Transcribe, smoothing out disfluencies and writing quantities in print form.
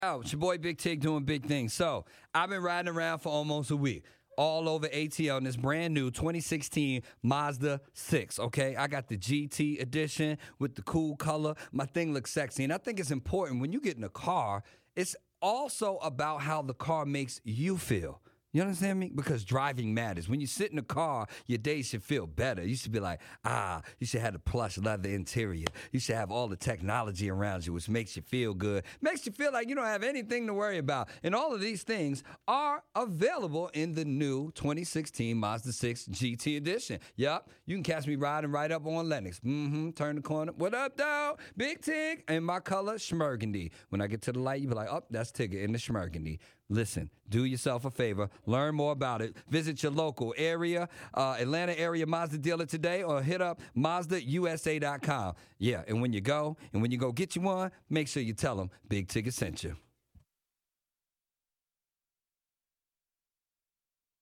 Oh, it's your boy Big Tig doing big things. So I've been riding around for almost a week. All over ATL in this brand new 2016 Mazda 6, okay? I got the GT edition with the cool color. My thing looks sexy. And I think it's important when you get in a car, it's also about how the car makes you feel. You understand me? Because driving matters. When you sit in the car, your day should feel better. You should be like, you should have the plush leather interior. You should have all the technology around you, which makes you feel good. Makes you feel like you don't have anything to worry about. And all of these things are available in the new 2016 Mazda 6 GT Edition. Yup, you can catch me riding right up on Lennox. Turn the corner. What up, dog? Big Tig. And my color, schmurgundy. When I get to the light, you be like, oh, that's Tigger in the schmurgundy. Listen, do yourself a favor. Learn more about it. Visit your local area, Atlanta area Mazda dealer today, or hit up MazdaUSA.com. Yeah, and when you go get you one, make sure you tell them Big Tigger sent you.